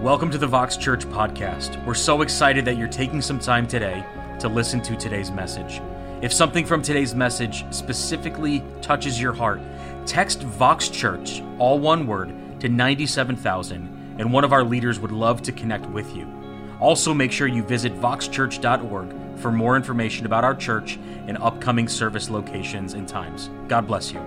Welcome to the Vox Church podcast. We're so excited that you're taking some time today to listen to today's message. If something from today's message specifically touches your heart, text Vox Church, all one word, to 97,000, and one of our leaders would love to connect with you. Also, make sure you visit voxchurch.org for more information about our church and upcoming service locations and times. God bless you.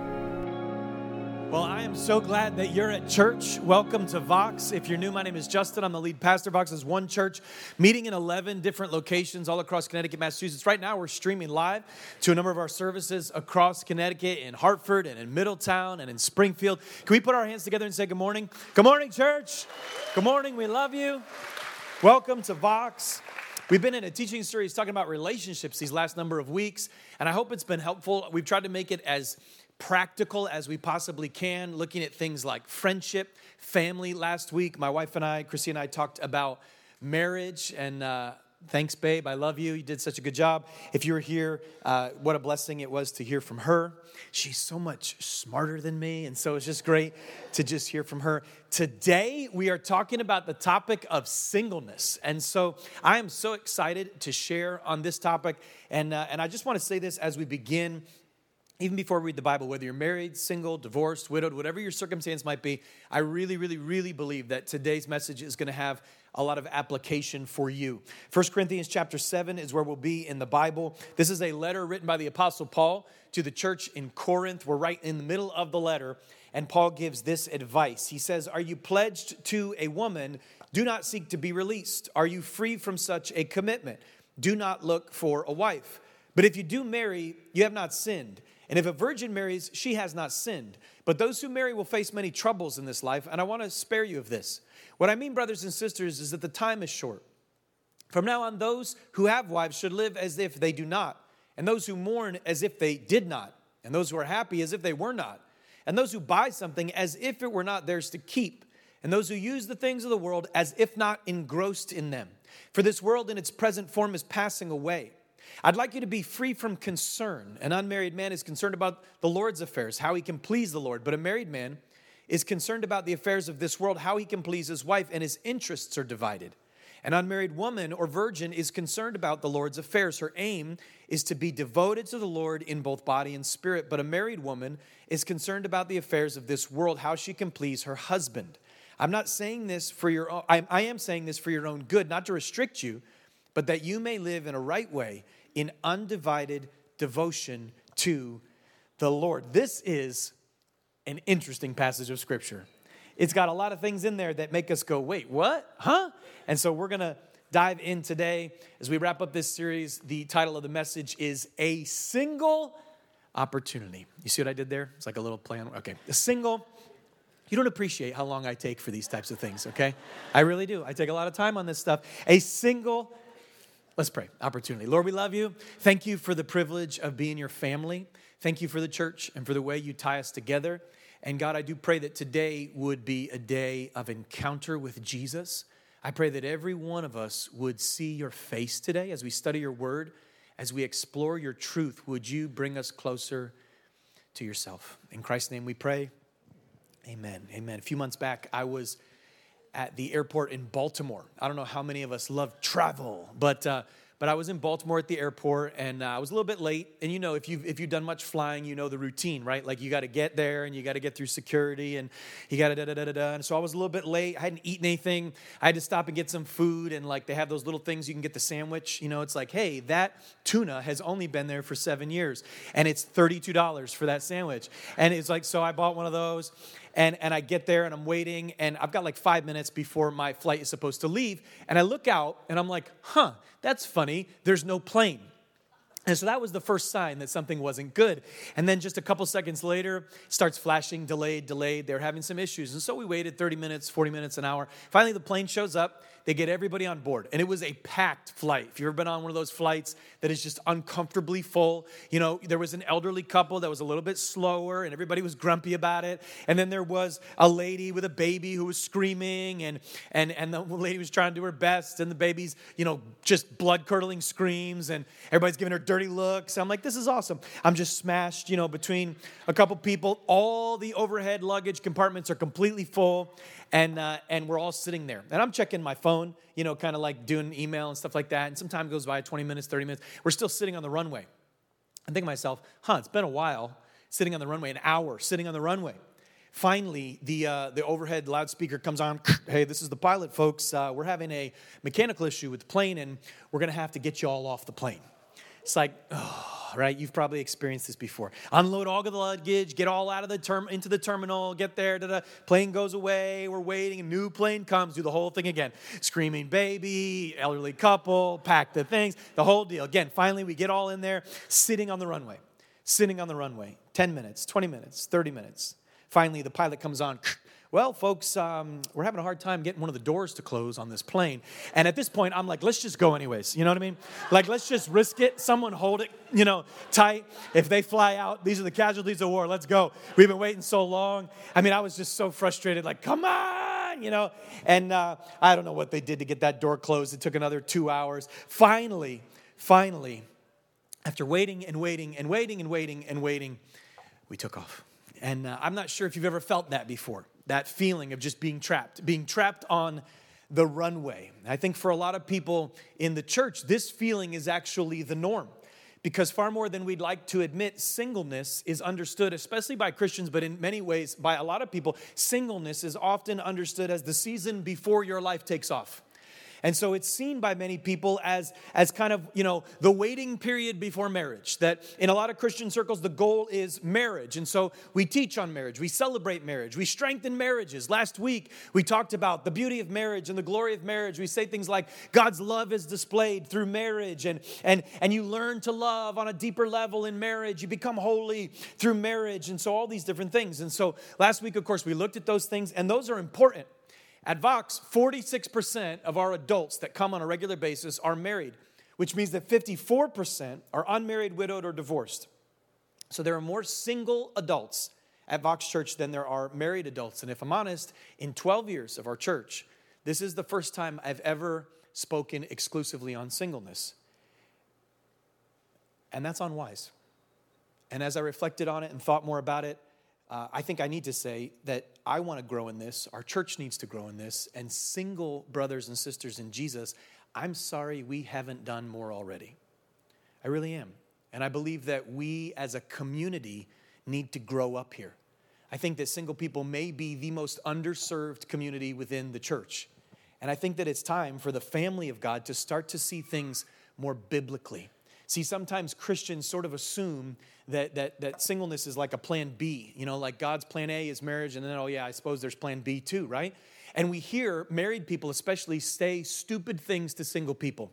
Well, I am so glad that you're at church. Welcome to Vox. If you're new, my name is Justin. I'm the lead pastor. Vox is one church meeting in 11 different locations all across Connecticut, Massachusetts. Right now, we're streaming live to a number of our services across Connecticut, in Hartford and in Middletown and in Springfield. Can we put our hands together and say good morning? Good morning, church. Good morning. We love you. Welcome to Vox. We've been in a teaching series talking about relationships these last number of weeks, and I hope it's been helpful. We've tried to make it as practical as we possibly can, looking at things like friendship, family. Last week, my wife and I, Chrissy and I, talked about marriage, and thanks, babe. I love you. You did such a good job. If you were here, what a blessing it was to hear from her. She's so much smarter than me, and so it's just great to just hear from her. Today, we are talking about the topic of singleness, and so I am so excited to share on this topic, and I just want to say this as we begin. Even before we read the Bible, whether you're married, single, divorced, widowed, whatever your circumstance might be, I really, really, really believe that today's message is going to have a lot of application for you. 1 Corinthians chapter 7 is where we'll be in the Bible. This is a letter written by the Apostle Paul to the church in Corinth. We're right in the middle of the letter, and Paul gives this advice. He says, "Are you pledged to a woman? Do not seek to be released. Are you free from such a commitment? Do not look for a wife. But if you do marry, you have not sinned. And if a virgin marries, she has not sinned. But those who marry will face many troubles in this life, and I want to spare you of this. What I mean, brothers and sisters, is that the time is short. From now on, those who have wives should live as if they do not, and those who mourn as if they did not, and those who are happy as if they were not, and those who buy something as if it were not theirs to keep, and those who use the things of the world as if not engrossed in them. For this world in its present form is passing away. I'd like you to be free from concern. An unmarried man is concerned about the Lord's affairs, how he can please the Lord. But a married man is concerned about the affairs of this world, how he can please his wife, and his interests are divided. An unmarried woman or virgin is concerned about the Lord's affairs. Her aim is to be devoted to the Lord in both body and spirit. But a married woman is concerned about the affairs of this world, how she can please her husband. I'm not saying this for your own, I am saying this for your own good, not to restrict you, but that you may live in a right way, in undivided devotion to the Lord. This is an interesting passage of Scripture. It's got a lot of things in there that make us go, wait, what? Huh? And so we're going to dive in today. As we wrap up this series, the title of the message is A Single Opportunity. You see what I did there? It's like a little play on, okay. A single. You don't appreciate how long I take for these types of things, okay? I really do. I take a lot of time on this stuff. A single. Let's pray. Opportunity. Lord, we love you. Thank you for the privilege of being your family. Thank you for the church and for the way you tie us together. And God, I do pray that today would be a day of encounter with Jesus. I pray that every one of us would see your face today as we study your word, as we explore your truth. Would you bring us closer to yourself? In Christ's name we pray. Amen. Amen. A few months back, I was at the airport in Baltimore. I don't know how many of us love travel, but I was in Baltimore at the airport, and I was a little bit late. And you know, if you've done much flying, you know the routine, right? Like you got to get there, and you got to get through security, and you got to da-da-da-da-da. And so I was a little bit late. I hadn't eaten anything. I had to stop and get some food, and like they have those little things you can get the sandwich. You know, it's like, hey, that tuna has only been there for 7 years, and it's $32 for that sandwich. And it's like, so I bought one of those. And I get there and I'm waiting and I've got like 5 minutes before my flight is supposed to leave. And I look out and I'm like, that's funny. There's no plane. And so that was the first sign that something wasn't good. And then just a couple seconds later, it starts flashing, delayed. They're having some issues. And so we waited 30 minutes, 40 minutes, an hour. Finally, the plane shows up. They get everybody on board. And it was a packed flight. If you've ever been on one of those flights that is just uncomfortably full, you know, there was an elderly couple that was a little bit slower and everybody was grumpy about it. And then there was a lady with a baby who was screaming and the lady was trying to do her best and the baby's, you know, just blood-curdling screams and everybody's giving her dirty dirty looks. I'm like, this is awesome. I'm just smashed, between a couple people. All the overhead luggage compartments are completely full, and we're all sitting there. And I'm checking my phone, kind of like doing email and stuff like that. And some time goes by, 20 minutes, 30 minutes. We're still sitting on the runway. I'm thinking to myself, it's been a while sitting on the runway, an hour sitting on the runway. Finally, the overhead loudspeaker comes on. Hey, this is the pilot, folks. We're having a mechanical issue with the plane, and we're going to have to get you all off the plane. It's like, right? You've probably experienced this before. Unload all of the luggage, get all out of the into the terminal, get there, plane goes away, we're waiting, a new plane comes, do the whole thing again. Screaming baby, elderly couple, pack the things, the whole deal. Again, finally, we get all in there, sitting on the runway, 10 minutes, 20 minutes, 30 minutes. Finally, the pilot comes on. Well, folks, we're having a hard time getting one of the doors to close on this plane. And at this point, I'm like, let's just go anyways. You know what I mean? Like, let's just risk it. Someone hold it, tight. If they fly out, these are the casualties of war. Let's go. We've been waiting so long. I mean, I was just so frustrated. Like, come on, And I don't know what they did to get that door closed. It took another 2 hours. Finally, after waiting, we took off. And I'm not sure if you've ever felt that before, that feeling of just being trapped on the runway. I think for a lot of people in the church, this feeling is actually the norm, because far more than we'd like to admit, singleness is understood, especially by Christians, but in many ways by a lot of people, singleness is often understood as the season before your life takes off. And so it's seen by many people as kind of, the waiting period before marriage. That in a lot of Christian circles, the goal is marriage. And so we teach on marriage. We celebrate marriage. We strengthen marriages. Last week, we talked about the beauty of marriage and the glory of marriage. We say things like God's love is displayed through marriage. And you learn to love on a deeper level in marriage. You become holy through marriage. And so all these different things. And so last week, of course, we looked at those things. And those are important. At Vox, 46% of our adults that come on a regular basis are married, which means that 54% are unmarried, widowed, or divorced. So there are more single adults at Vox Church than there are married adults. And if I'm honest, in 12 years of our church, this is the first time I've ever spoken exclusively on singleness. And that's unwise. And as I reflected on it and thought more about it, I think I need to say that I want to grow in this. Our church needs to grow in this. And single brothers and sisters in Jesus, I'm sorry we haven't done more already. I really am. And I believe that we as a community need to grow up here. I think that single people may be the most underserved community within the church. And I think that it's time for the family of God to start to see things more biblically. See, sometimes Christians sort of assume that singleness is like a plan B. Like God's plan A is marriage, and then, I suppose there's plan B too, right? And we hear married people especially say stupid things to single people.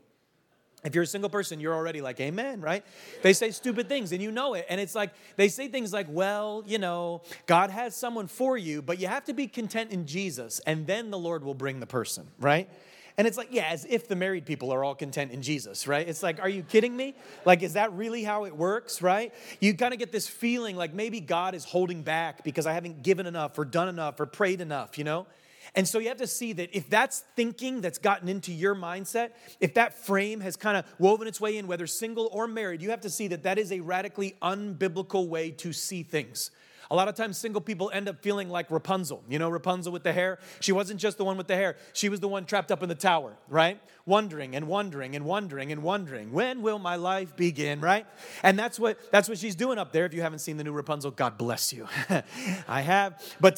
If you're a single person, you're already like, amen, right? They say stupid things, and you know it. And it's like, they say things like, well, God has someone for you, but you have to be content in Jesus, and then the Lord will bring the person, right? And it's like, as if the married people are all content in Jesus, right? It's like, are you kidding me? Like, is that really how it works, right? You kind of get this feeling like maybe God is holding back because I haven't given enough or done enough or prayed enough, And so you have to see that if that's thinking that's gotten into your mindset, if that frame has kind of woven its way in, whether single or married, you have to see that is a radically unbiblical way to see things. A lot of times single people end up feeling like Rapunzel. Rapunzel with the hair? She wasn't just the one with the hair. She was the one trapped up in the tower, right? Wondering and wondering and wondering and wondering. When will my life begin, right? And that's what she's doing up there. If you haven't seen the new Rapunzel, God bless you. I have. But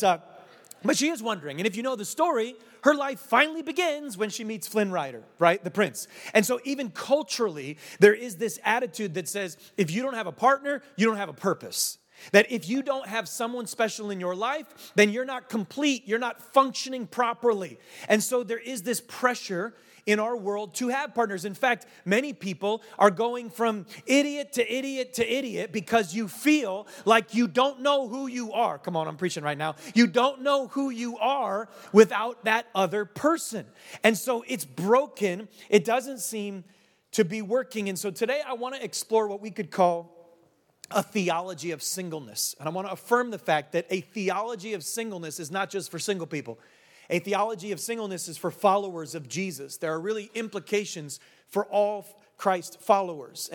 she is wondering. And if you know the story, her life finally begins when she meets Flynn Rider, right? The prince. And so even culturally, there is this attitude that says, if you don't have a partner, you don't have a purpose. That if you don't have someone special in your life, then you're not complete, you're not functioning properly. And so there is this pressure in our world to have partners. In fact, many people are going from idiot to idiot to idiot because you feel like you don't know who you are. Come on, I'm preaching right now. You don't know who you are without that other person. And so it's broken. It doesn't seem to be working. And so today I want to explore what we could call a theology of singleness. And I want to affirm the fact that a theology of singleness is not just for single people. A theology of singleness is for followers of Jesus. There are really implications for all Christ followers. And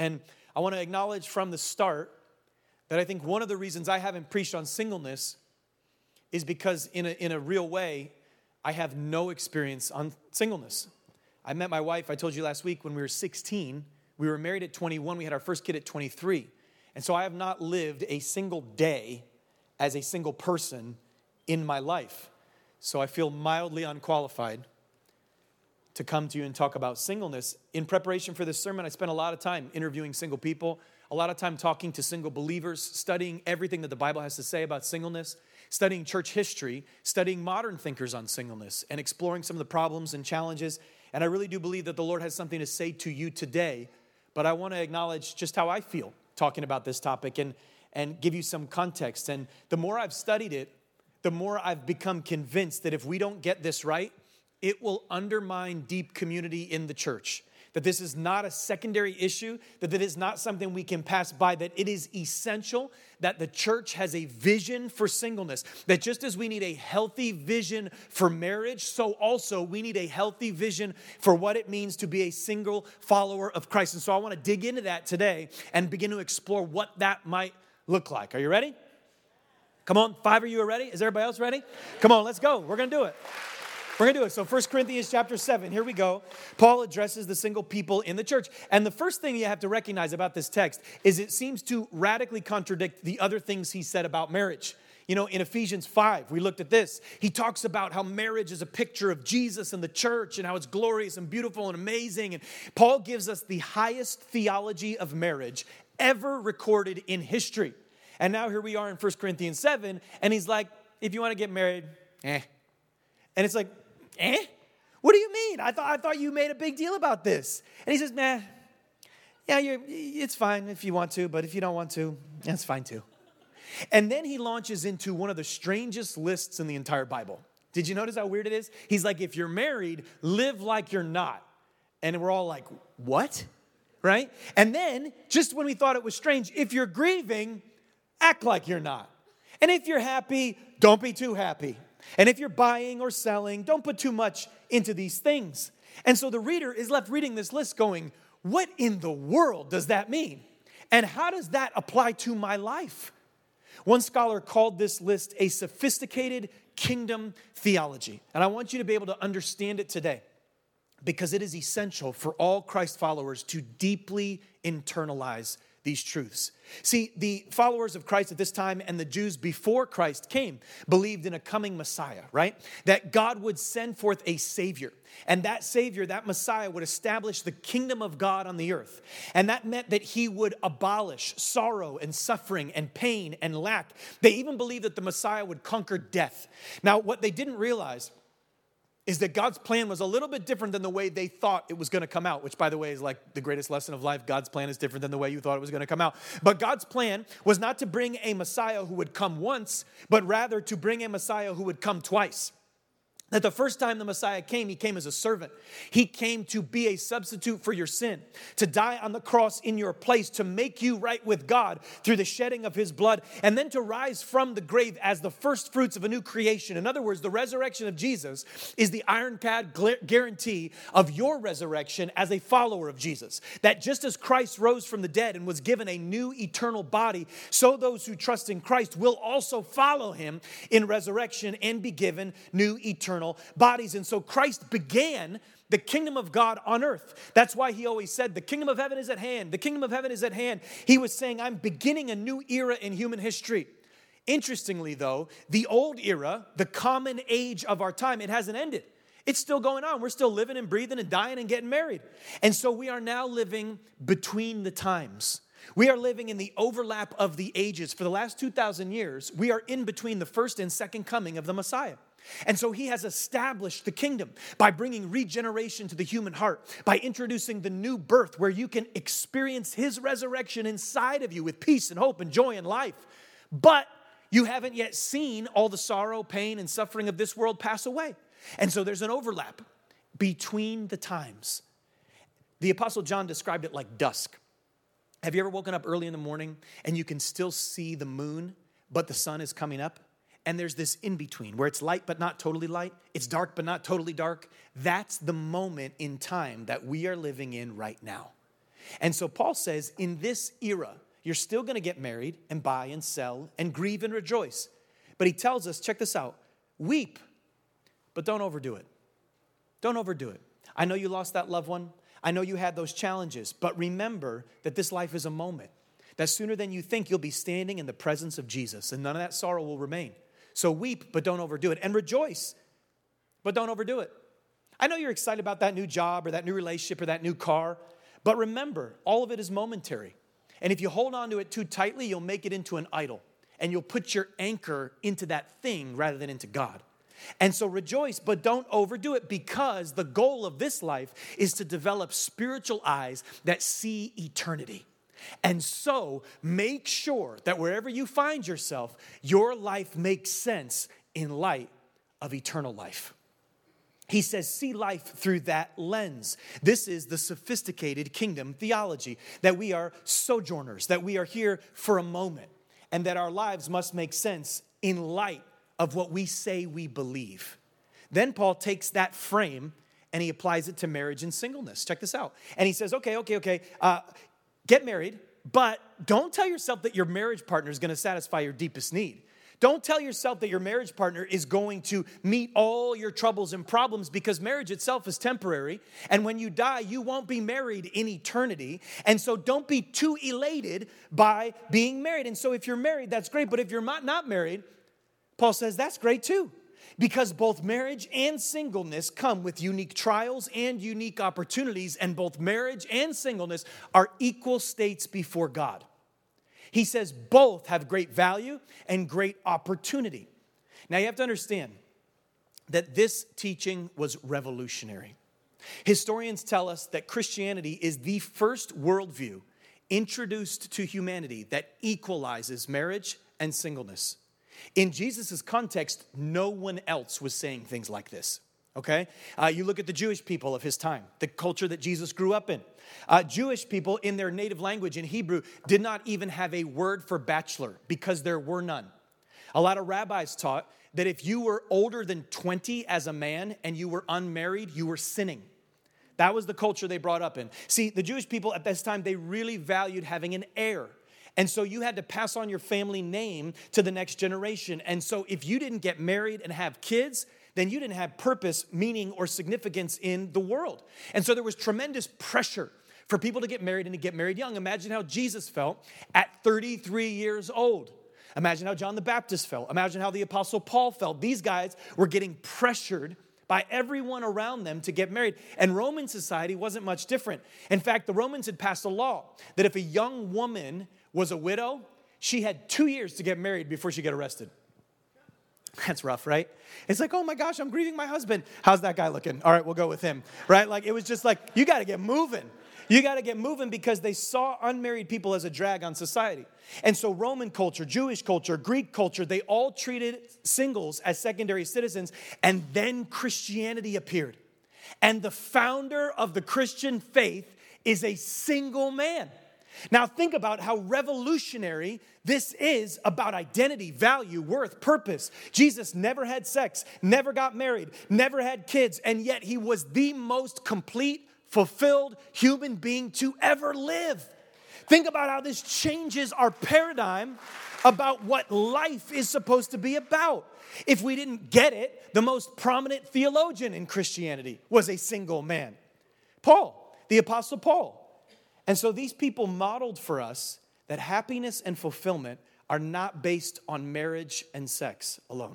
I want to acknowledge from the start that I think one of the reasons I haven't preached on singleness is because in a real way, I have no experience on singleness. I met my wife, I told you last week, when we were 16. We were married at 21. We had our first kid at 23. And so I have not lived a single day as a single person in my life. So I feel mildly unqualified to come to you and talk about singleness. In preparation for this sermon, I spent a lot of time interviewing single people, a lot of time talking to single believers, studying everything that the Bible has to say about singleness, studying church history, studying modern thinkers on singleness, and exploring some of the problems and challenges. And I really do believe that the Lord has something to say to you today, but I want to acknowledge just how I feel talking about this topic and give you some context. And the more I've studied it, the more I've become convinced that if we don't get this right, it will undermine deep community in the church. That this is not a secondary issue, that it is not something we can pass by, that it is essential that the church has a vision for singleness. That just as we need a healthy vision for marriage, so also we need a healthy vision for what it means to be a single follower of Christ. And so I want to dig into that today and begin to explore what that might look like. Are you ready? Come on, 5 of you are ready? Is everybody else ready? Come on, let's go. We're going to do it. We're going to do it. So 1 Corinthians chapter 7, here we go. Paul addresses the single people in the church. And the first thing you have to recognize about this text is it seems to radically contradict the other things he said about marriage. You know, in Ephesians 5, we looked at this. He talks about how marriage is a picture of Jesus and the church and how it's glorious and beautiful and amazing. And Paul gives us the highest theology of marriage ever recorded in history. And now here we are in 1 Corinthians 7, and he's like, if you want to get married, And it's like, What do you mean? I thought you made a big deal about this. And he says, yeah, it's fine if you want to, but if you don't want to, that's fine too. And then he launches into one of the strangest lists in the entire Bible. Did you notice how weird it is? He's like, if you're married, live like you're not. And we're all like, what? Right? And then, just when we thought it was strange, if you're grieving, act like you're not. And if you're happy, don't be too happy. And if you're buying or selling, don't put too much into these things. And so the reader is left reading this list going, what in the world does that mean? And how does that apply to my life? One scholar called this list a sophisticated kingdom theology. And I want you to be able to understand it today because it is essential for all Christ followers to deeply internalize these truths. See, the followers of Christ at this time and the Jews before Christ came believed in a coming Messiah, right? That God would send forth a Savior. And that Savior, that Messiah, would establish the kingdom of God on the earth. And that meant that he would abolish sorrow and suffering and pain and lack. They even believed that the Messiah would conquer death. Now, what they didn't realize is that God's plan was a little bit different than the way they thought it was going to come out, which, by the way, is like the greatest lesson of life. God's plan is different than the way you thought it was going to come out. But God's plan was not to bring a Messiah who would come once, but rather to bring a Messiah who would come twice. That the first time the Messiah came, he came as a servant. He came to be a substitute for your sin, to die on the cross in your place, to make you right with God through the shedding of his blood, and then to rise from the grave as the first fruits of a new creation. In other words, the resurrection of Jesus is the ironclad guarantee of your resurrection as a follower of Jesus. That just as Christ rose from the dead and was given a new eternal body, so those who trust in Christ will also follow him in resurrection and be given new eternal bodies. And so Christ began the kingdom of God on earth. That's why he always said, the kingdom of heaven is at hand. The kingdom of heaven is at hand. He was saying, I'm beginning a new era in human history. Interestingly, though, the old era, the common age of our time, it hasn't ended. It's still going on. We're still living and breathing and dying and getting married. And so we are now living between the times. We are living in the overlap of the ages. For the last 2,000 years, we are in between the first and second coming of the Messiah. And so he has established the kingdom by bringing regeneration to the human heart, by introducing the new birth where you can experience his resurrection inside of you with peace and hope and joy and life. But you haven't yet seen all the sorrow, pain, and suffering of this world pass away. And so there's an overlap between the times. The Apostle John described it like dusk. Have you ever woken up early in the morning and you can still see the moon, but the sun is coming up? And there's this in-between where it's light but not totally light. It's dark but not totally dark. That's the moment in time that we are living in right now. And so Paul says, in this era, you're still going to get married and buy and sell and grieve and rejoice. But he tells us, check this out, weep, but don't overdo it. Don't overdo it. I know you lost that loved one. I know you had those challenges, but remember that this life is a moment, that sooner than you think you'll be standing in the presence of Jesus, and none of that sorrow will remain. So weep, but don't overdo it. And rejoice, but don't overdo it. I know you're excited about that new job or that new relationship or that new car, but remember, all of it is momentary. And if you hold on to it too tightly, you'll make it into an idol, and you'll put your anchor into that thing rather than into God. And so rejoice, but don't overdo it, because the goal of this life is to develop spiritual eyes that see eternity. And so make sure that wherever you find yourself, your life makes sense in light of eternal life. He says, see life through that lens. This is the sophisticated kingdom theology, that we are sojourners, that we are here for a moment, and that our lives must make sense in light of what we say we believe. Then Paul takes that frame and he applies it to marriage and singleness. Check this out. And he says, okay, get married, but don't tell yourself that your marriage partner is going to satisfy your deepest need. Don't tell yourself that your marriage partner is going to meet all your troubles and problems, because marriage itself is temporary. And when you die, you won't be married in eternity. And so don't be too elated by being married. And so if you're married, that's great. But if you're not married, Paul says that's great too, because both marriage and singleness come with unique trials and unique opportunities, and both marriage and singleness are equal states before God. He says both have great value and great opportunity. Now you have to understand that this teaching was revolutionary. Historians tell us that Christianity is the first worldview introduced to humanity that equalizes marriage and singleness. In Jesus' context, no one else was saying things like this, okay? You look at the Jewish people of his time, the culture that Jesus grew up in. Jewish people in their native language in Hebrew did not even have a word for bachelor, because there were none. A lot of rabbis taught that if you were older than 20 as a man and you were unmarried, you were sinning. That was the culture they brought up in. See, the Jewish people at this time, they really valued having an heir. And so you had to pass on your family name to the next generation. And so if you didn't get married and have kids, then you didn't have purpose, meaning, or significance in the world. And so there was tremendous pressure for people to get married and to get married young. Imagine how Jesus felt at 33 years old. Imagine how John the Baptist felt. Imagine how the Apostle Paul felt. These guys were getting pressured by everyone around them to get married. And Roman society wasn't much different. In fact, the Romans had passed a law that if a young woman was a widow, she had 2 years to get married before she got arrested. That's rough, right? It's like, oh my gosh, I'm grieving my husband. How's that guy looking? All right, we'll go with him, right? Like, it was just like, you got to get moving. You got to get moving, because they saw unmarried people as a drag on society. And so Roman culture, Jewish culture, Greek culture, they all treated singles as secondary citizens. And then Christianity appeared. And the founder of the Christian faith is a single man. Now think about how revolutionary this is about identity, value, worth, purpose. Jesus never had sex, never got married, never had kids, and yet he was the most complete, fulfilled human being to ever live. Think about how this changes our paradigm about what life is supposed to be about. If we didn't get it, the most prominent theologian in Christianity was a single man. Paul, the Apostle Paul. And so these people modeled for us that happiness and fulfillment are not based on marriage and sex alone.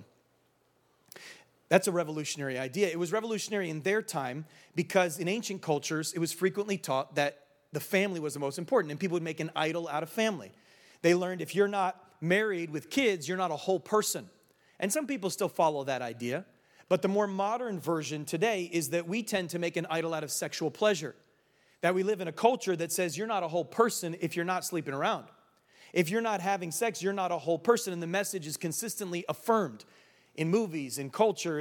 That's a revolutionary idea. It was revolutionary in their time because in ancient cultures, it was frequently taught that the family was the most important, and people would make an idol out of family. They learned if you're not married with kids, you're not a whole person. And some people still follow that idea. But the more modern version today is that we tend to make an idol out of sexual pleasure. That we live in a culture that says you're not a whole person if you're not sleeping around. If you're not having sex, you're not a whole person. And the message is consistently affirmed in movies, in culture,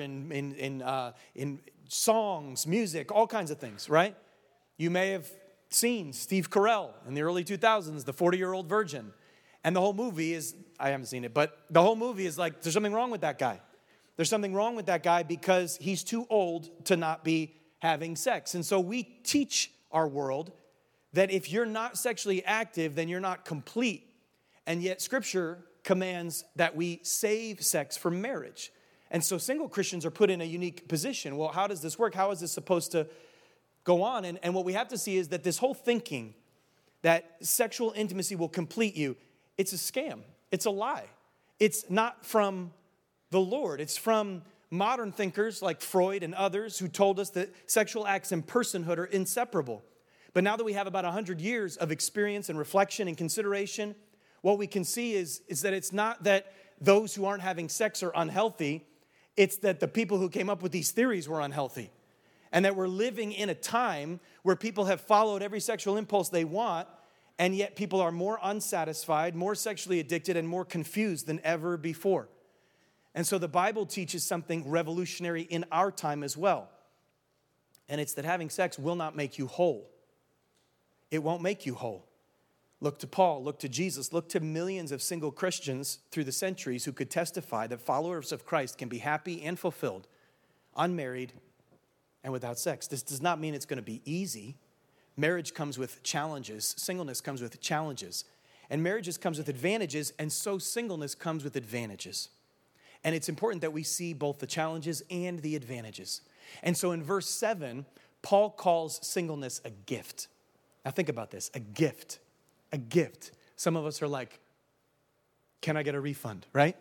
in songs, music, all kinds of things, right? You may have seen Steve Carell in the early 2000s, the 40-year-old virgin. And the whole movie is, I haven't seen it, but the whole movie is like, there's something wrong with that guy. There's something wrong with that guy because he's too old to not be having sex. And so we teach our world that if you're not sexually active, then you're not complete. And yet Scripture commands that we save sex for marriage. And so single Christians are put in a unique position. Well, how does this work? How is this supposed to go on? And what we have to see is that this whole thinking that sexual intimacy will complete you, it's a scam. It's a lie. It's not from the Lord. It's from modern thinkers like Freud and others who told us that sexual acts and personhood are inseparable. But now that we have about 100 years of experience and reflection and consideration, what we can see is that it's not that those who aren't having sex are unhealthy. It's that the people who came up with these theories were unhealthy. And that we're living in a time where people have followed every sexual impulse they want, and yet people are more unsatisfied, more sexually addicted, and more confused than ever before. And so the Bible teaches something revolutionary in our time as well. And it's that having sex will not make you whole. It won't make you whole. Look to Paul, look to Jesus, look to millions of single Christians through the centuries who could testify that followers of Christ can be happy and fulfilled, unmarried, and without sex. This does not mean it's going to be easy. Marriage comes with challenges. Singleness comes with challenges. And marriages comes with advantages, and so singleness comes with advantages. And it's important that we see both the challenges and the advantages. And so in verse 7, Paul calls singleness a gift. Now think about this, a gift. A gift. Some of us are like, can I get a refund, right?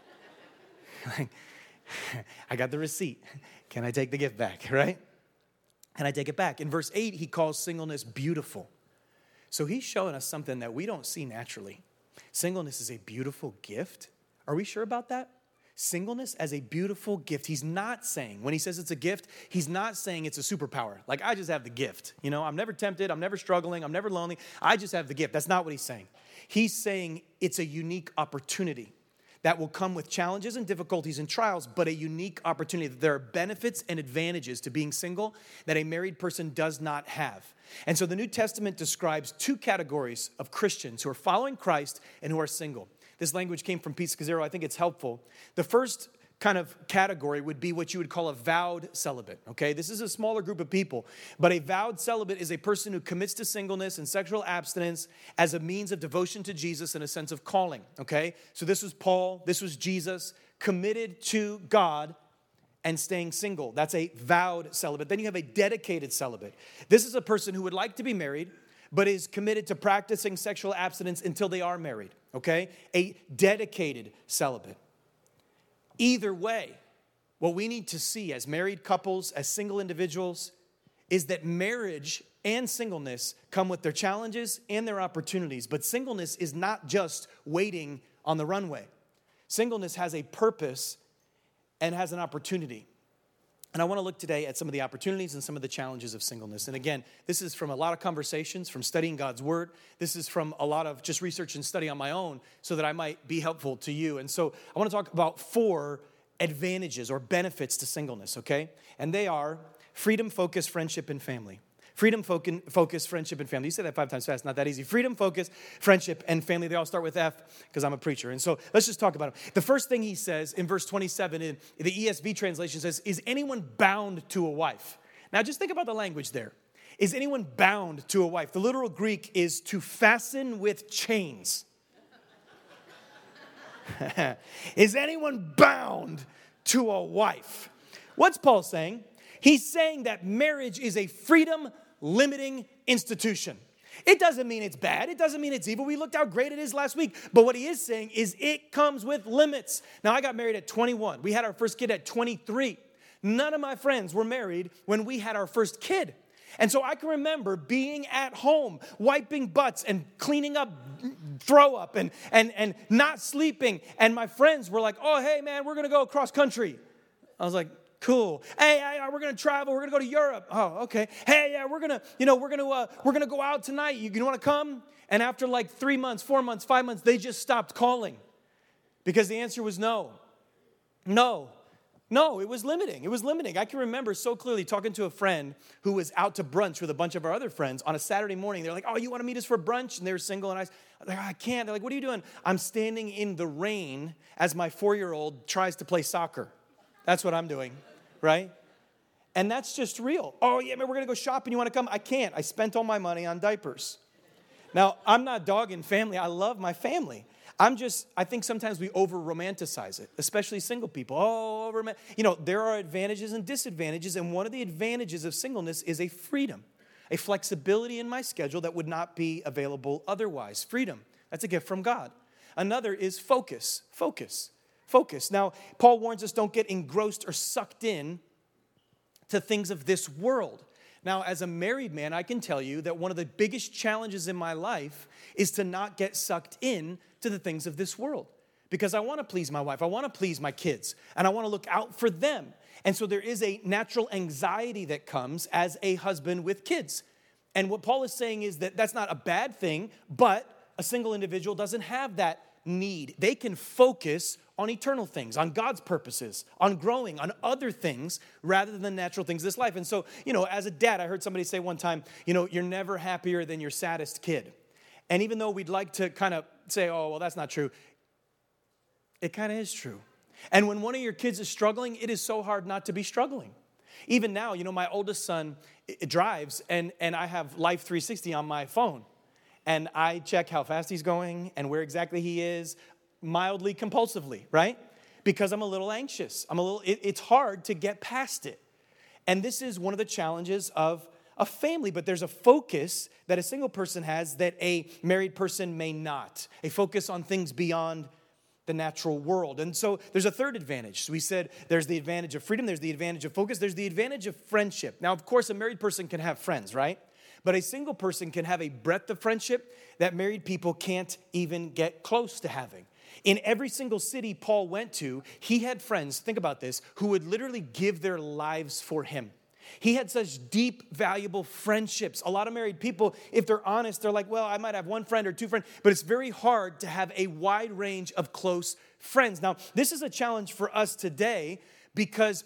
I got the receipt. Can I take the gift back, right? Can I take it back? In verse 8, he calls singleness beautiful. So he's showing us something that we don't see naturally. Singleness is a beautiful gift. Are we sure about that? Singleness as a beautiful gift. He's not saying, when he says it's a gift, he's not saying it's a superpower. Like, I just have the gift. You know, I'm never tempted. I'm never struggling. I'm never lonely. I just have the gift. That's not what he's saying. He's saying it's a unique opportunity that will come with challenges and difficulties and trials, but a unique opportunity. There are benefits and advantages to being single that a married person does not have. And so the New Testament describes two categories of Christians who are following Christ and who are single. This language came from Pete Scazzero. I think it's helpful. The first kind of category would be what you would call a vowed celibate, okay? This is a smaller group of people, but a vowed celibate is a person who commits to singleness and sexual abstinence as a means of devotion to Jesus and a sense of calling, okay? So this was Paul, this was Jesus, committed to God and staying single. That's a vowed celibate. Then you have a dedicated celibate. This is a person who would like to be married, but is committed to practicing sexual abstinence until they are married, okay? A dedicated celibate. Either way, what we need to see as married couples, as single individuals, is that marriage and singleness come with their challenges and their opportunities. But singleness is not just waiting on the runway. Singleness has a purpose and has an opportunity. And I want to look today at some of the opportunities and some of the challenges of singleness. And again, this is from a lot of conversations, from studying God's word. This is from a lot of just research and study on my own so that I might be helpful to you. And so I want to talk about 4 advantages or benefits to singleness, okay? And they are freedom, focus, friendship, and family. Freedom, focus, friendship, and family. You say that 5 times fast, not that easy. Freedom, focus, friendship, and family. They all start with F because I'm a preacher. And so let's just talk about them. The first thing he says in verse 27 in the ESV translation says, is anyone bound to a wife? Now just think about the language there. Is anyone bound to a wife? The literal Greek is to fasten with chains. Is anyone bound to a wife? What's Paul saying? He's saying that marriage is a freedom-limiting institution. It doesn't mean it's bad. It doesn't mean it's evil. We looked how great it is last week. But what he is saying is it comes with limits. Now, I got married at 21. We had our first kid at 23. None of my friends were married when we had our first kid. And so I can remember being at home, wiping butts and cleaning up throw up and not sleeping. And my friends were like, oh, hey, man, we're going to go cross country. I was like, cool. Hey, we're going to travel. We're going to go to Europe. Oh, okay. Hey, yeah, we're going to go out tonight. You want to come? And after like 3 months, 4 months, 5 months, they just stopped calling because the answer was no. No, it was limiting. It was limiting. I can remember so clearly talking to a friend who was out to brunch with a bunch of our other friends on a Saturday morning. They're like, oh, you want to meet us for brunch? And they were single. And I was like, I can't. They're like, what are you doing? I'm standing in the rain as my 4-year-old tries to play soccer. That's what I'm doing, right? And that's just real. Oh, yeah, man, we're going to go shopping. You want to come? I can't. I spent all my money on diapers. Now, I'm not dogging family. I love my family. I think sometimes we over-romanticize it, especially single people. There are advantages and disadvantages, and one of the advantages of singleness is a freedom, a flexibility in my schedule that would not be available otherwise. Freedom, that's a gift from God. Another is focus. Now, Paul warns us, don't get engrossed or sucked in to things of this world. Now, as a married man, I can tell you that one of the biggest challenges in my life is to not get sucked in to the things of this world. Because I want to please my wife, I want to please my kids, and I want to look out for them. And so there is a natural anxiety that comes as a husband with kids. And what Paul is saying is that that's not a bad thing, but a single individual doesn't have that need. They can focus on eternal things, on God's purposes, on growing, on other things, rather than the natural things of this life. And so, as a dad, I heard somebody say one time, you're never happier than your saddest kid. And even though we'd like to kind of say, oh, well, that's not true, it kind of is true. And when one of your kids is struggling, it is so hard not to be struggling. Even now, my oldest son drives, and I have Life 360 on my phone. And I check how fast he's going and where exactly he is, mildly compulsively, right? Because I'm a little anxious. It's hard to get past it. And this is one of the challenges of a family, but there's a focus that a single person has that a married person may not. A focus on things beyond the natural world. And so there's a third advantage. So we said there's the advantage of freedom, there's the advantage of focus, there's the advantage of friendship. Now, of course, a married person can have friends, right? But a single person can have a breadth of friendship that married people can't even get close to having. In every single city Paul went to, he had friends, think about this, who would literally give their lives for him. He had such deep, valuable friendships. A lot of married people, if they're honest, they're like, well, I might have one friend or two friends, but it's very hard to have a wide range of close friends. Now, this is a challenge for us today because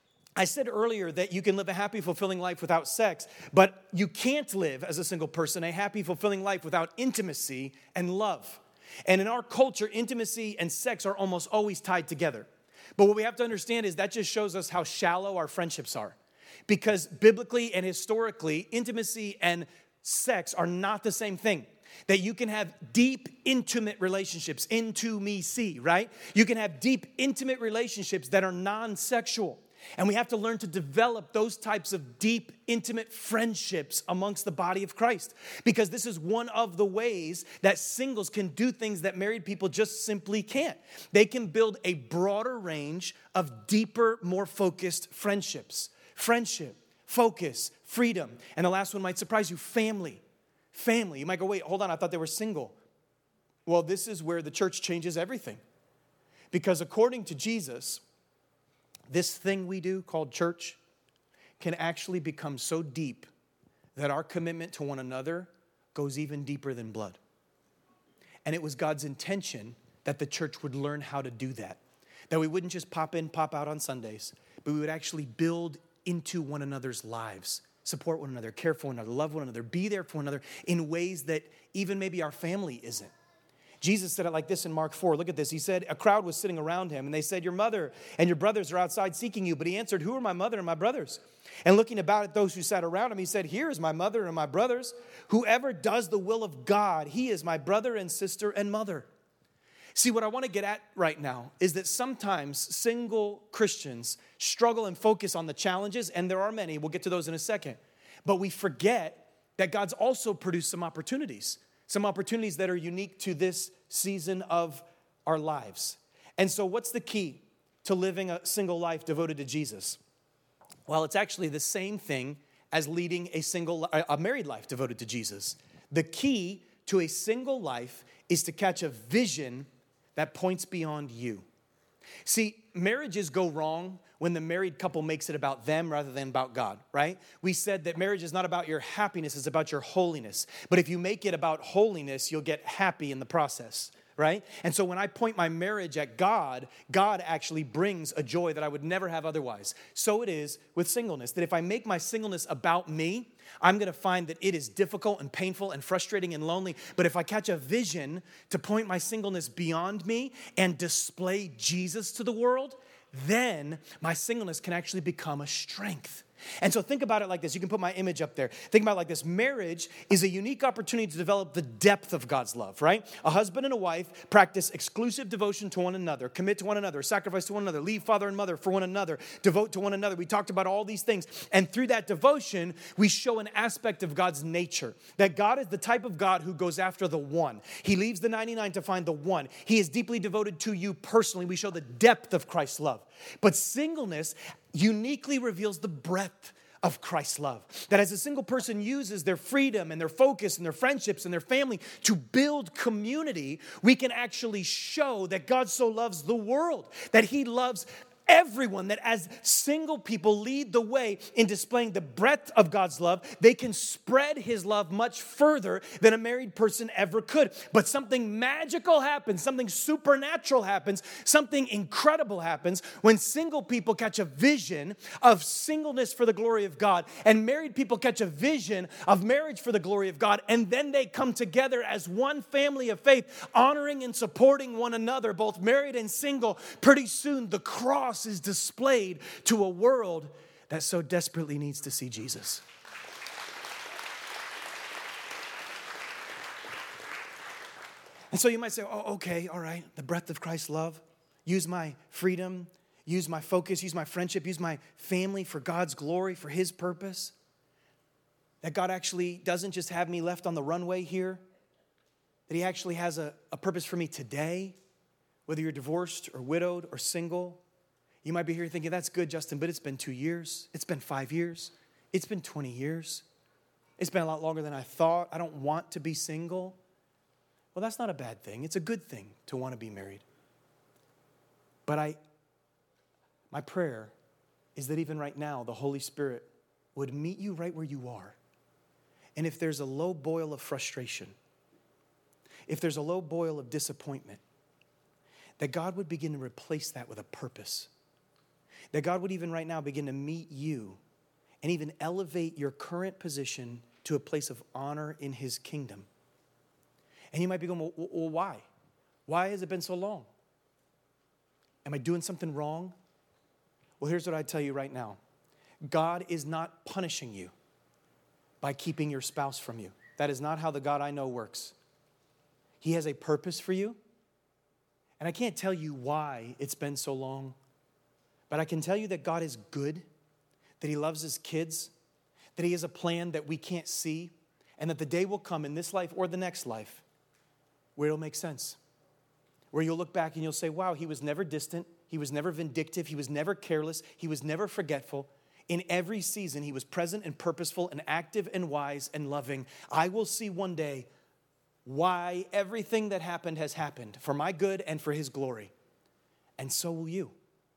I said earlier that you can live a happy, fulfilling life without sex, but you can't live as a single person a happy, fulfilling life without intimacy and love. And in our culture, intimacy and sex are almost always tied together. But what we have to understand is that just shows us how shallow our friendships are. Because biblically and historically, intimacy and sex are not the same thing. That you can have deep, intimate relationships, intimacy, right? You can have deep, intimate relationships that are non-sexual. And we have to learn to develop those types of deep, intimate friendships amongst the body of Christ. Because this is one of the ways that singles can do things that married people just simply can't. They can build a broader range of deeper, more focused friendships. Friendship, focus, freedom. And the last one might surprise you, family. Family. You might go, wait, hold on, I thought they were single. Well, this is where the church changes everything. Because according to Jesus, this thing we do called church can actually become so deep that our commitment to one another goes even deeper than blood. And it was God's intention that the church would learn how to do that. That we wouldn't just pop in, pop out on Sundays, but we would actually build into one another's lives, support one another, care for one another, love one another, be there for one another in ways that even maybe our family isn't. Jesus said it like this in Mark 4. Look at this. He said, a crowd was sitting around him, and they said, your mother and your brothers are outside seeking you. But he answered, who are my mother and my brothers? And looking about at those who sat around him, he said, here is my mother and my brothers. Whoever does the will of God, he is my brother and sister and mother. See, what I want to get at right now is that sometimes single Christians struggle and focus on the challenges, and there are many. We'll get to those in a second. But we forget that God's also produced some opportunities that are unique to this season of our lives. And so what's the key to living a single life devoted to Jesus? Well, it's actually the same thing as leading a married life devoted to Jesus. The key to a single life is to catch a vision that points beyond you. See, marriages go wrong when the married couple makes it about them rather than about God, right? We said that marriage is not about your happiness, it's about your holiness. But if you make it about holiness, you'll get happy in the process, right? And so when I point my marriage at God, God actually brings a joy that I would never have otherwise. So it is with singleness, that if I make my singleness about me, I'm going to find that it is difficult and painful and frustrating and lonely. But if I catch a vision to point my singleness beyond me and display Jesus to the world, then my singleness can actually become a strength. And so think about it like this. You can put my image up there. Think about it like this. Marriage is a unique opportunity to develop the depth of God's love, right? A husband and a wife practice exclusive devotion to one another, commit to one another, sacrifice to one another, leave father and mother for one another, devote to one another. We talked about all these things. And through that devotion, we show an aspect of God's nature, that God is the type of God who goes after the one. He leaves the 99 to find the one. He is deeply devoted to you personally. We show the depth of Christ's love. But singleness uniquely reveals the breadth of Christ's love. That as a single person uses their freedom and their focus and their friendships and their family to build community, we can actually show that God so loves the world, that he loves everyone, that as single people lead the way in displaying the breadth of God's love, they can spread his love much further than a married person ever could. But something magical happens, something supernatural happens, something incredible happens when single people catch a vision of singleness for the glory of God, and married people catch a vision of marriage for the glory of God, and then they come together as one family of faith, honoring and supporting one another, both married and single. Pretty soon, the cross is displayed to a world that so desperately needs to see Jesus. And so you might say, oh, okay, all right, the breadth of Christ's love. Use my freedom, use my focus, use my friendship, use my family for God's glory, for his purpose. That God actually doesn't just have me left on the runway here, that he actually has a purpose for me today, whether you're divorced or widowed or single. You might be here thinking, that's good, Justin, but it's been 2 years. It's been 5 years. It's been 20 years. It's been a lot longer than I thought. I don't want to be single. Well, that's not a bad thing. It's a good thing to want to be married. But my prayer is that even right now, the Holy Spirit would meet you right where you are. And if there's a low boil of frustration, if there's a low boil of disappointment, that God would begin to replace that with a purpose. That God would even right now begin to meet you and even elevate your current position to a place of honor in his kingdom. And you might be going, well, why? Why has it been so long? Am I doing something wrong? Well, here's what I tell you right now. God is not punishing you by keeping your spouse from you. That is not how the God I know works. He has a purpose for you. And I can't tell you why it's been so long, but I can tell you that God is good, that he loves his kids, that he has a plan that we can't see, and that the day will come in this life or the next life where it'll make sense. Where you'll look back and you'll say, wow, he was never distant, he was never vindictive, he was never careless, he was never forgetful. In every season, he was present and purposeful and active and wise and loving. I will see one day why everything that happened has happened for my good and for his glory. And so will you.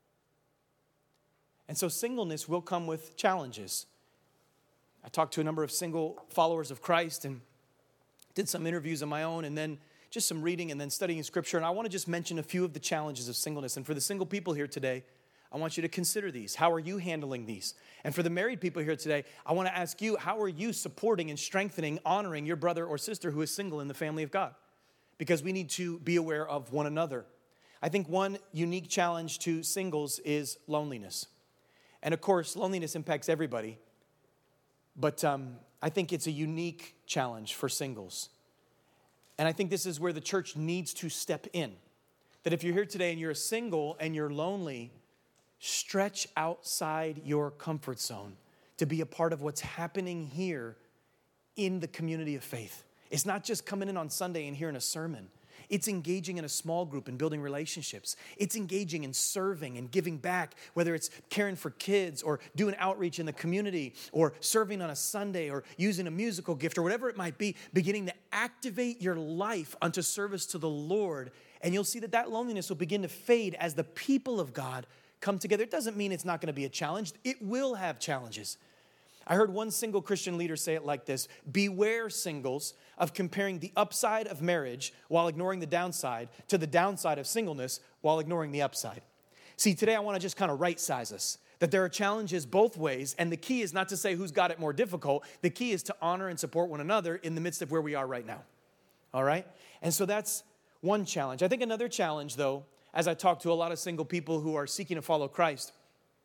And so singleness will come with challenges. I talked to a number of single followers of Christ and did some interviews of my own and then just some reading and then studying scripture. And I want to just mention a few of the challenges of singleness. And for the single people here today, I want you to consider these. How are you handling these? And for the married people here today, I want to ask you, how are you supporting and strengthening, honoring your brother or sister who is single in the family of God? Because we need to be aware of one another. I think one unique challenge to singles is loneliness. And of course, loneliness impacts everybody. But I think it's a unique challenge for singles. And I think this is where the church needs to step in. That if you're here today and you're a single and you're lonely, stretch outside your comfort zone to be a part of what's happening here in the community of faith. It's not just coming in on Sunday and hearing a sermon. It's engaging in a small group and building relationships. It's engaging in serving and giving back, whether it's caring for kids or doing outreach in the community or serving on a Sunday or using a musical gift or whatever it might be, beginning to activate your life unto service to the Lord. And you'll see that that loneliness will begin to fade as the people of God come together. It doesn't mean it's not going to be a challenge. It will have challenges. I heard one single Christian leader say it like this: beware, singles, of comparing the upside of marriage while ignoring the downside to the downside of singleness while ignoring the upside. See, today I want to just kind of right size us, that there are challenges both ways, and the key is not to say who's got it more difficult. The key is to honor and support one another in the midst of where we are right now. All right? And so that's one challenge. I think another challenge, though, as I talk to a lot of single people who are seeking to follow Christ,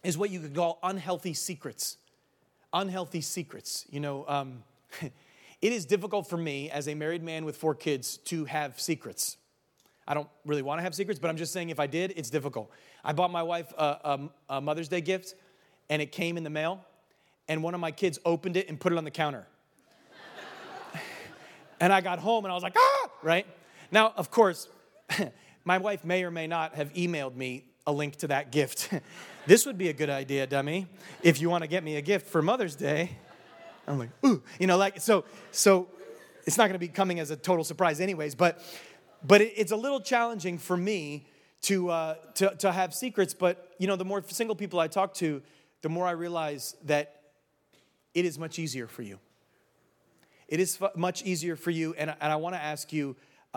is what you could call unhealthy secrets. Unhealthy secrets. It is difficult for me as a married man with 4 kids to have secrets. I don't really want to have secrets, but I'm just saying if I did, it's difficult. I bought my wife a Mother's Day gift, and it came in the mail, and one of my kids opened it and put it on the counter. And I got home, and I was like, ah, right? Now, of course, my wife may or may not have emailed me a link to that gift. This would be a good idea, dummy, if you want to get me a gift for Mother's Day. I'm like, ooh, so it's not going to be coming as a total surprise anyways, but it's a little challenging for me to have secrets, but, the more single people I talk to, the more I realize that it is much easier for you. It is much easier for you, and I want to ask you,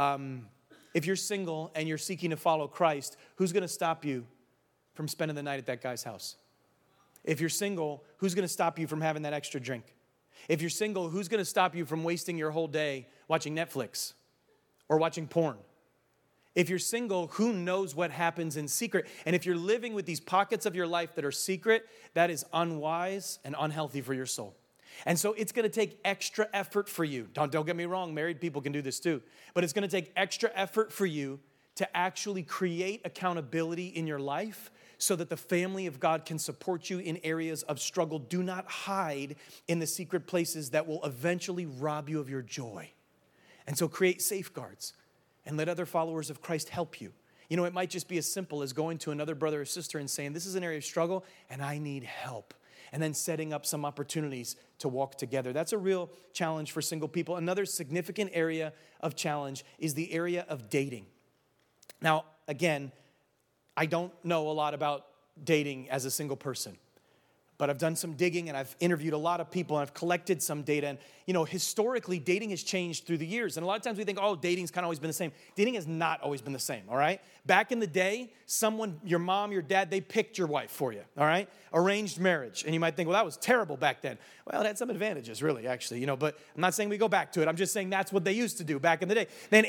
if you're single and you're seeking to follow Christ, who's going to stop you from spending the night at that guy's house? If you're single, who's going to stop you from having that extra drink? If you're single, who's going to stop you from wasting your whole day watching Netflix or watching porn? If you're single, who knows what happens in secret? And if you're living with these pockets of your life that are secret, that is unwise and unhealthy for your soul. And so it's going to take extra effort for you. Don't get me wrong, married people can do this too. But it's going to take extra effort for you to actually create accountability in your life so that the family of God can support you in areas of struggle. Do not hide in the secret places that will eventually rob you of your joy. And so create safeguards and let other followers of Christ help you. It might just be as simple as going to another brother or sister and saying, this is an area of struggle and I need help. And then setting up some opportunities to walk together. That's a real challenge for single people. Another significant area of challenge is the area of dating. Now, again, I don't know a lot about dating as a single person, but I've done some digging and I've interviewed a lot of people and I've collected some data. And, historically, dating has changed through the years. And a lot of times we think, dating's kind of always been the same. Dating has not always been the same, all right? Back in the day, your mom, your dad, they picked your wife for you, all right? Arranged marriage. And you might think, well, that was terrible back then. Well, it had some advantages, really, actually, but I'm not saying we go back to it. I'm just saying that's what they used to do back in the day. Then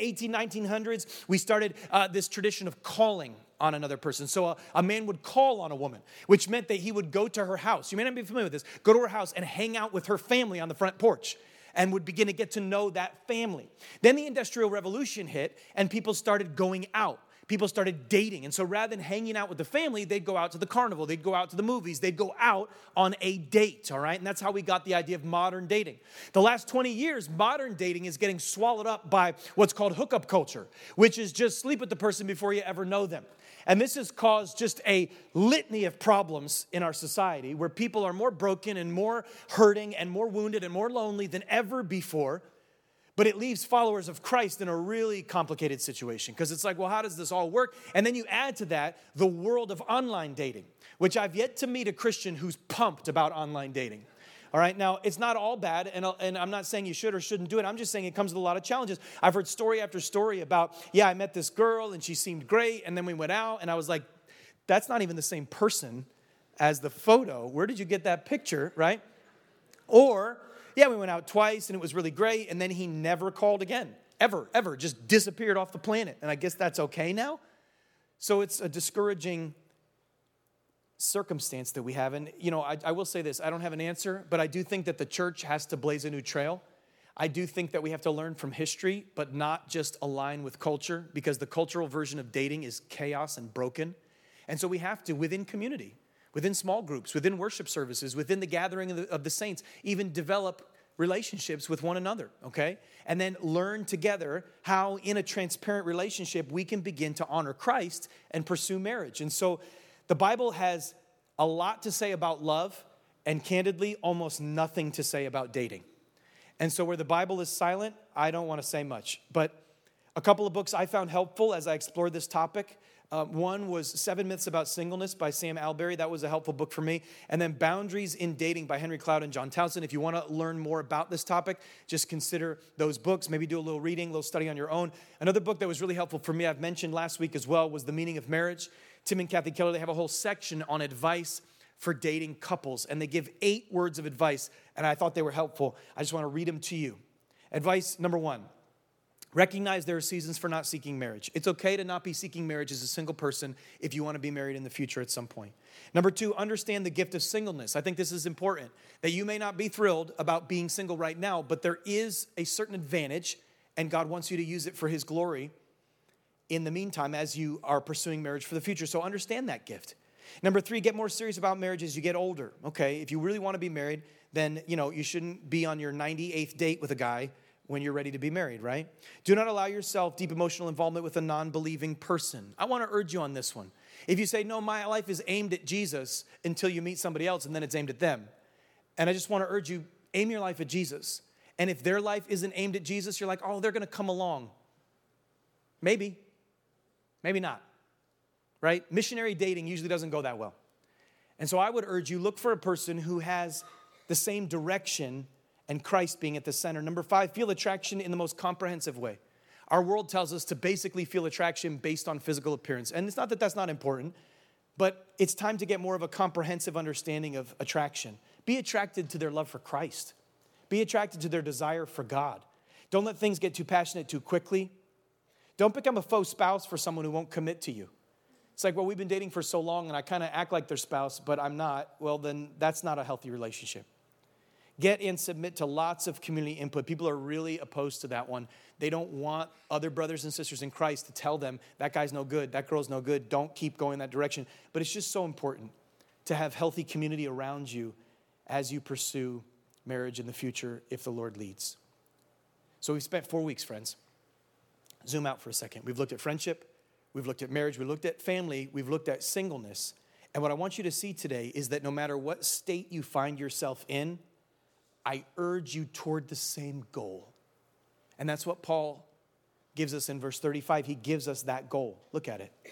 1900s, we started this tradition of calling on another person. So a man would call on a woman, which meant that he would go to her house. You may not be familiar with this. Go to her house and hang out with her family on the front porch and would begin to get to know that family. Then the Industrial Revolution hit and people started going out. People started dating. And so rather than hanging out with the family, they'd go out to the carnival. They'd go out to the movies. They'd go out on a date, all right? And that's how we got the idea of modern dating. The last 20 years, modern dating is getting swallowed up by what's called hookup culture, which is just sleep with the person before you ever know them. And this has caused just a litany of problems in our society where people are more broken and more hurting and more wounded and more lonely than ever before. But it leaves followers of Christ in a really complicated situation because it's like, well, how does this all work? And then you add to that the world of online dating, which I've yet to meet a Christian who's pumped about online dating. All right, now, it's not all bad, and I'm not saying you should or shouldn't do it. I'm just saying it comes with a lot of challenges. I've heard story after story about, I met this girl, and she seemed great, and then we went out, and I was like, that's not even the same person as the photo. Where did you get that picture, right? Or, we went out twice, and it was really great, and then he never called again, ever, just disappeared off the planet, and I guess that's okay now? So it's a discouraging circumstance that we have. And, I will say this, I don't have an answer, but I do think that the church has to blaze a new trail. I do think that we have to learn from history, but not just align with culture, because the cultural version of dating is chaos and broken. And so we have to, within community, within small groups, within worship services, within the gathering of the saints, even develop relationships with one another, okay? And then learn together how in a transparent relationship we can begin to honor Christ and pursue marriage. And so the Bible has a lot to say about love and candidly almost nothing to say about dating. And so where the Bible is silent, I don't want to say much. But a couple of books I found helpful as I explored this topic. One was 7 Myths About Singleness by Sam Allberry. That was a helpful book for me. And then Boundaries in Dating by Henry Cloud and John Townsend. If you want to learn more about this topic, just consider those books. Maybe do a little reading, a little study on your own. Another book that was really helpful for me, I've mentioned last week as well, was The Meaning of Marriage. Tim and Kathy Keller, they have a whole section on advice for dating couples. And they give 8 words of advice, and I thought they were helpful. I just want to read them to you. Advice number 1. Recognize there are seasons for not seeking marriage. It's okay to not be seeking marriage as a single person if you want to be married in the future at some point. Number 2, understand the gift of singleness. I think this is important, that you may not be thrilled about being single right now, but there is a certain advantage, and God wants you to use it for his glory in the meantime as you are pursuing marriage for the future. So understand that gift. Number 3, get more serious about marriage as you get older. Okay, if you really want to be married, then you shouldn't be on your 98th date with a guy when you're ready to be married, right? Do not allow yourself deep emotional involvement with a non-believing person. I want to urge you on this one. If you say, no, my life is aimed at Jesus until you meet somebody else and then it's aimed at them. And I just want to urge you, aim your life at Jesus. And if their life isn't aimed at Jesus, you're like, oh, they're going to come along. Maybe not, right? Missionary dating usually doesn't go that well. And so I would urge you, look for a person who has the same direction and Christ being at the center. Number 5, feel attraction in the most comprehensive way. Our world tells us to basically feel attraction based on physical appearance. And it's not that that's not important, but it's time to get more of a comprehensive understanding of attraction. Be attracted to their love for Christ. Be attracted to their desire for God. Don't let things get too passionate too quickly. Don't become a faux spouse for someone who won't commit to you. It's like, well, we've been dating for so long and I kind of act like their spouse, but I'm not. Well, then that's not a healthy relationship. Get and submit to lots of community input. People are really opposed to that one. They don't want other brothers and sisters in Christ to tell them, that guy's no good, that girl's no good, don't keep going that direction. But it's just so important to have healthy community around you as you pursue marriage in the future if the Lord leads. So we've spent 4 weeks, friends. Zoom out for a second. We've looked at friendship, we've looked at marriage, we've looked at family, we've looked at singleness. And what I want you to see today is that no matter what state you find yourself in, I urge you toward the same goal. And that's what Paul gives us in verse 35. He gives us that goal. Look at it.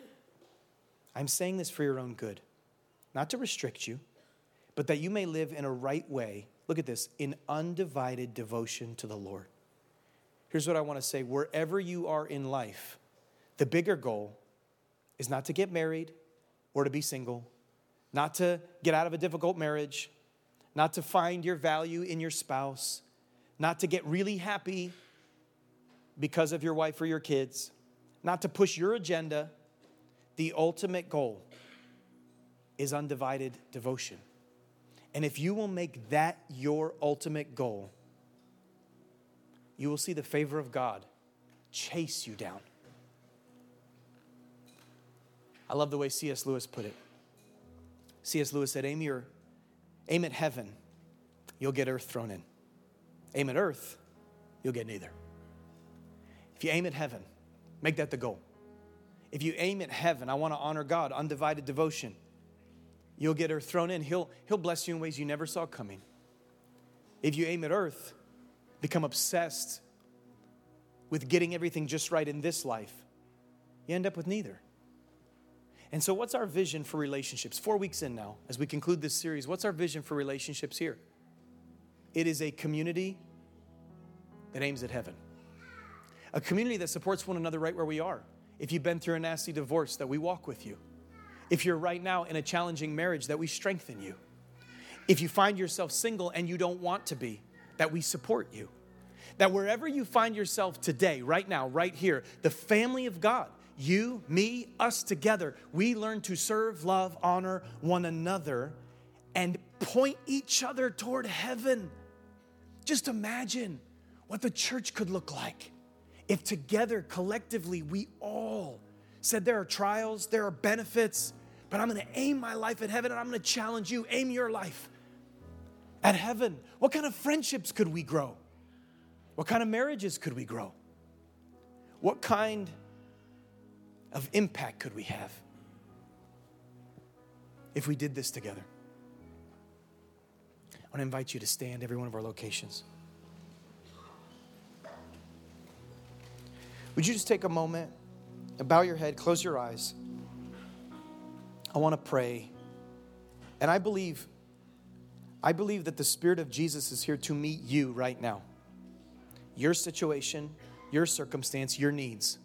I'm saying this for your own good, not to restrict you, but that you may live in a right way. Look at this, in undivided devotion to the Lord. Here's what I want to say. Wherever you are in life, the bigger goal is not to get married or to be single, not to get out of a difficult marriage, not to find your value in your spouse, not to get really happy because of your wife or your kids, not to push your agenda. The ultimate goal is undivided devotion. And if you will make that your ultimate goal, you will see the favor of God chase you down. I love the way C.S. Lewis put it. C.S. Lewis said, aim at heaven, you'll get earth thrown in. Aim at earth, you'll get neither. If you aim at heaven, make that the goal. If you aim at heaven, I want to honor God, undivided devotion, you'll get earth thrown in. He'll bless you in ways you never saw coming. If you aim at earth, become obsessed with getting everything just right in this life, you end up with neither. And so what's our vision for relationships? 4 weeks in now, as we conclude this series, what's our vision for relationships here? It is a community that aims at heaven. A community that supports one another right where we are. If you've been through a nasty divorce, that we walk with you. If you're right now in a challenging marriage, that we strengthen you. If you find yourself single and you don't want to be, that we support you. That wherever you find yourself today, right now, right here, the family of God, you, me, us together, we learn to serve, love, honor one another, and point each other toward heaven. Just imagine what the church could look like if together, collectively, we all said there are trials, there are benefits, but I'm going to aim my life at heaven, and I'm going to challenge you, aim your life at heaven. What kind of friendships could we grow? What kind of marriages could we grow? What kind of impact could we have if we did this together? I want to invite you to stand, every one of our locations. Would you just take a moment and bow your head, close your eyes? I want to pray. And I believe that the Spirit of Jesus is here to meet you right now. Your situation, your circumstance, your needs.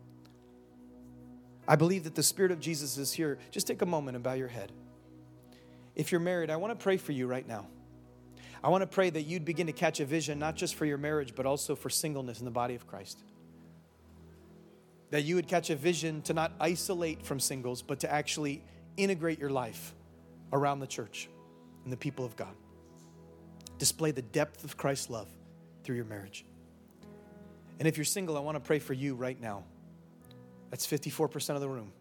I believe that the Spirit of Jesus is here. Just take a moment and bow your head. If you're married, I want to pray for you right now. I want to pray that you'd begin to catch a vision, not just for your marriage, but also for singleness in the body of Christ. That you would catch a vision to not isolate from singles, but to actually integrate your life around the church and the people of God. Display the depth of Christ's love through your marriage. And if you're single, I want to pray for you right now. That's 54% of the room.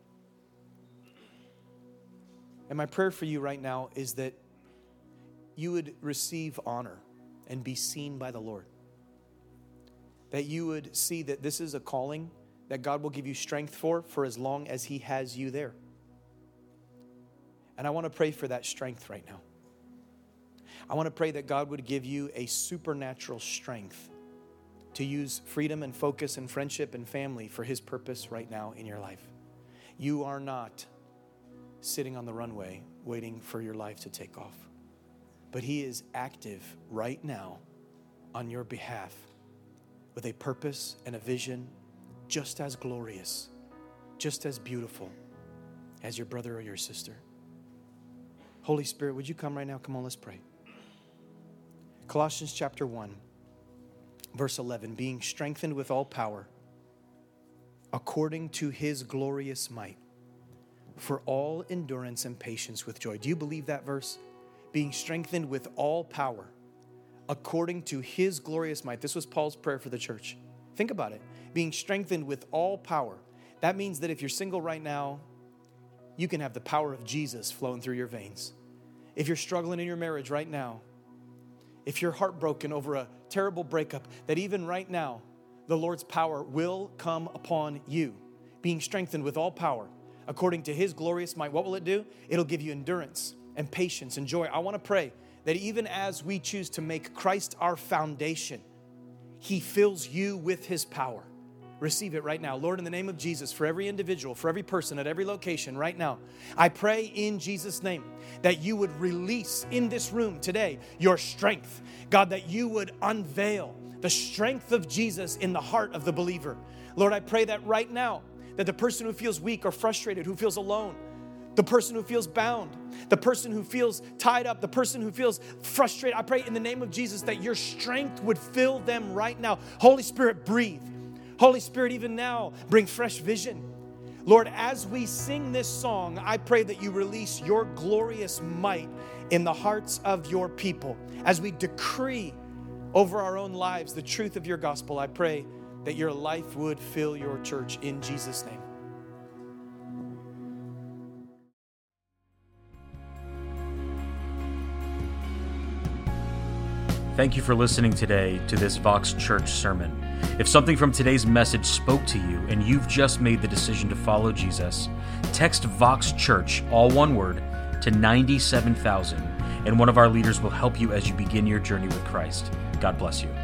And my prayer for you right now is that you would receive honor and be seen by the Lord. That you would see that this is a calling that God will give you strength for as long as He has you there. And I want to pray for that strength right now. I want to pray that God would give you a supernatural strength to use freedom and focus and friendship and family for His purpose right now in your life. You are not sitting on the runway waiting for your life to take off. But He is active right now on your behalf with a purpose and a vision just as glorious, just as beautiful as your brother or your sister. Holy Spirit, would you come right now? Come on, let's pray. Colossians chapter 1, verse 11, being strengthened with all power according to His glorious might, for all endurance and patience with joy. Do you believe that verse? Being strengthened with all power according to His glorious might. This was Paul's prayer for the church. Think about it. Being strengthened with all power. That means that if you're single right now, you can have the power of Jesus flowing through your veins. If you're struggling in your marriage right now, if you're heartbroken over a terrible breakup, that even right now, the Lord's power will come upon you. Being strengthened with all power according to His glorious might. What will it do? It'll give you endurance and patience and joy. I want to pray that even as we choose to make Christ our foundation, He fills you with His power. Receive it right now. Lord, in the name of Jesus, for every individual, for every person at every location right now, I pray in Jesus' name that you would release in this room today your strength. God, that you would unveil the strength of Jesus in the heart of the believer. Lord, I pray that right now, that the person who feels weak or frustrated, who feels alone, the person who feels bound, the person who feels tied up, the person who feels frustrated, I pray in the name of Jesus that your strength would fill them right now. Holy Spirit, breathe. Holy Spirit, even now, bring fresh vision. Lord, as we sing this song, I pray that you release your glorious might in the hearts of your people. As we decree over our own lives the truth of your gospel, I pray that your life would fill your church in Jesus' name. Thank you for listening today to this Vox Church sermon. If something from today's message spoke to you and you've just made the decision to follow Jesus, text Vox Church, all one word, to 97,000, and one of our leaders will help you as you begin your journey with Christ. God bless you.